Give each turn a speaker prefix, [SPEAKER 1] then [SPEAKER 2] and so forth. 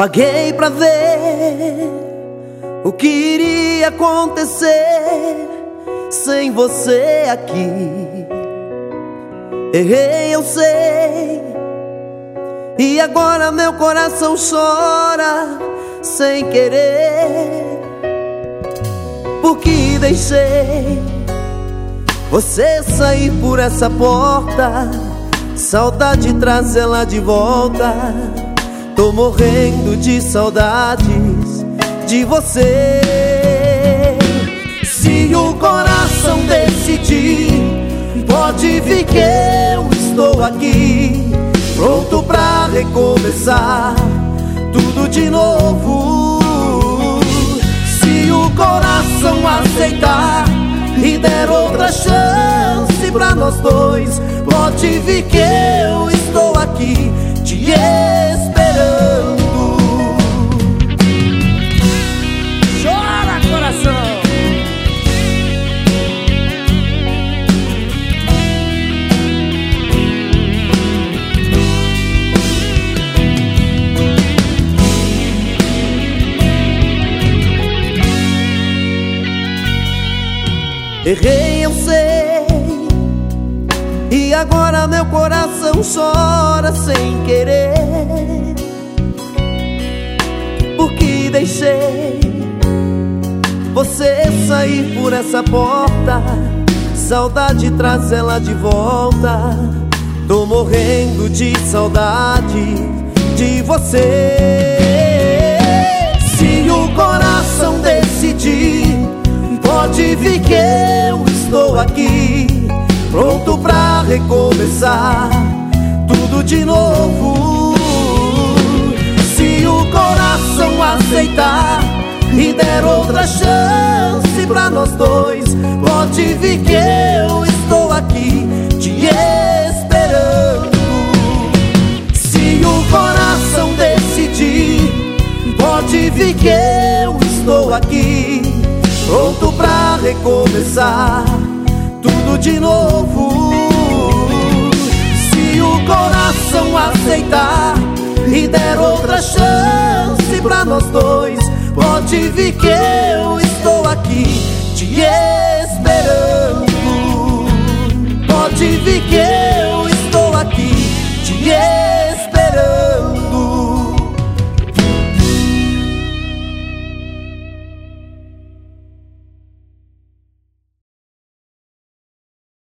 [SPEAKER 1] Paguei pra ver o que iria acontecer sem você aqui. Errei, eu sei, e agora meu coração chora sem querer, porque deixei você sair por essa porta. Saudade traz ela de volta. Tô morrendo de saudades de você. Se o coração decidir, pode vir que eu estou aqui, pronto pra recomeçar tudo de novo. Se o coração aceitar e der outra chance pra nós dois, pode vir que eu estou aqui te esperando. Chora, coração! Errei, eu sei, e agora meu coração chora sem querer, porque deixei você sair por essa porta. Saudade traz ela de volta. Tô morrendo de saudade de você. Se o coração decidir, pode vir que eu estou aqui, pronto pra recomeçar tudo de novo. Se o coração aceitar e der outra chance pra nós dois, pode vir que eu estou aqui te esperando. Se o coração decidir, pode vir que eu estou aqui, pronto pra recomeçar tudo de novo. Se o coração aceitar e der outra chance pra nós dois, pode vir que eu estou aqui te esperando. Pode vir que